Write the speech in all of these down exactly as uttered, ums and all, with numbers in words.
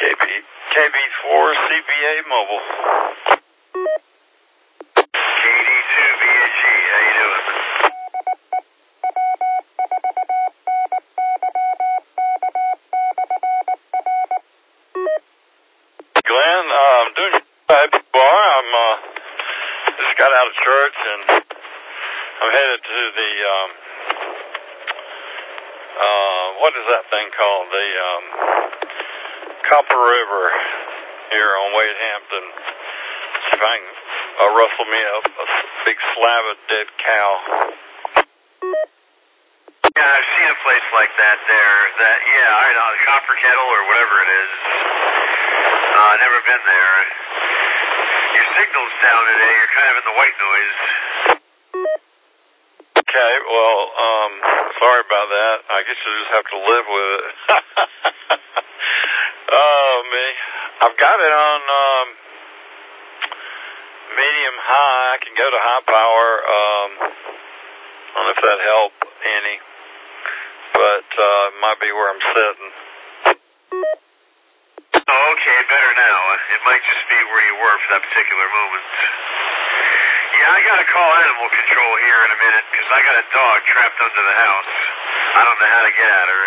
B, K B four C B A Mobile. K D two B A G, how you doing? Glenn, uh, I'm doing good. I'm, uh, just got out of church and I'm headed to the, um, uh, what is that thing called? The, um, Copper River here on Wade Hampton. See if I can uh, rustle me up a big slab of dead cow. Yeah, I've seen a place like that there. That, yeah, I know, the Copper Kettle or whatever it is. Uh, never been there. Your signal's down today. You're kind of in the white noise. Okay, well, um, sorry about that. I guess you just have to live with it. Oh, me. I've got it on, um, medium high. I can go to high power. Um, I don't know if that helped any, but, uh, it might be where I'm sitting. Oh, okay, better now. It might just be where you were for that particular moment. Yeah, I gotta call animal control here in a minute, because I got a dog trapped under the house. I don't know how to get at her.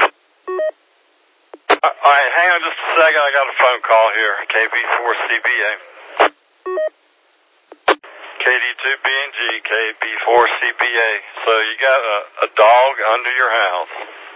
All right, hang on just a second. I got a phone call here. K B four C B A. K D two B N G, K B four C B A. So you got a, a dog under your house.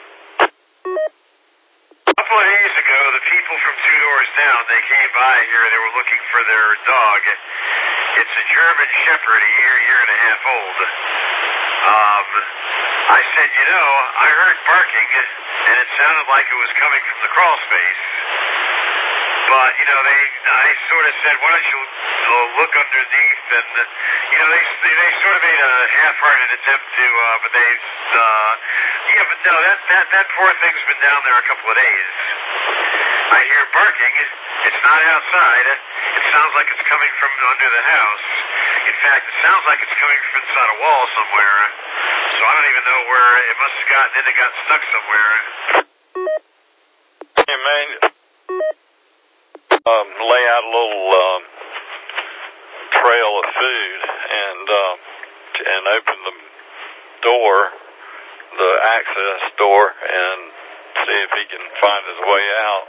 A couple of days ago, the people from two doors down, they came by here. They were looking for their dog. It's a German Shepherd, a year, year and a half old. Um, I said, you know, I heard barking, and it sounded like it was coming from the crawl space. But, you know, they, I sort of said, why don't you uh, look underneath, and, uh, you know, they, they they sort of made a half-hearted attempt to, uh, but they, uh, yeah, but no, that, that, that poor thing's been down there a couple of days. I hear barking. It's not outside. It sounds like it's coming from under the house. In fact, it sounds like it's coming from inside a wall somewhere. So I don't even know where it must have gotten in and got stuck somewhere. Hey, man, um, lay out a little um, trail of food and um, and open the door, the access door, and see if he can find his way out.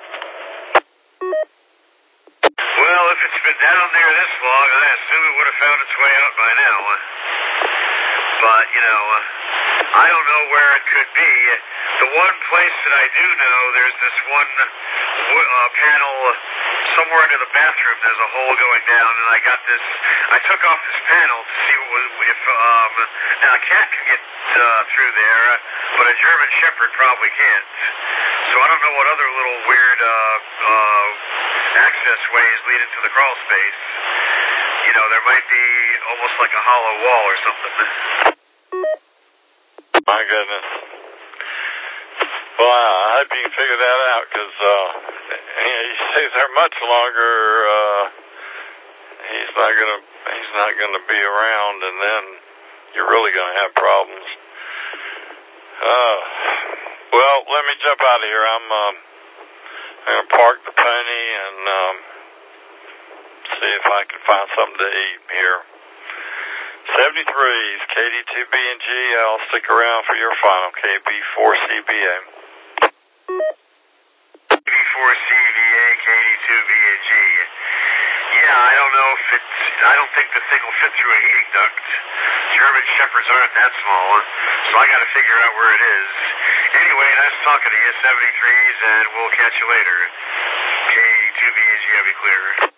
Well, if it's been down there this long, I assume it would have found its way out by now. But, you know, I don't know where it could be. The one place that I do know, there's this one uh, panel somewhere under the bathroom. There's a hole going down, and I got this. I took off this panel to see what was, if, um, now a cat can get uh, through there, but a German Shepherd probably can't. So I don't know what other little weird uh, uh, access ways lead into the crawl space. You know, there might be almost like a hollow wall or something. My goodness. Well, I hope you can figure that out, because uh, he stays there much longer. Uh, he's not gonna. He's not gonna be around, and then you're really gonna have problems. Uh, well, let me jump out of here. I'm. Um, I'm gonna park the pony and um, see if I can find something to eat here. seventy-threes, K D two B N G. I'll stick around for your final, K B four C B A. K B four C B A, K D two B N G. Yeah, I don't know if it's, I don't think the thing will fit through a heating duct. German Shepherds aren't that small, so I gotta figure out where it is. Anyway, nice talking to you, seventy-threes, and we'll catch you later. K D two B N G, have you clear.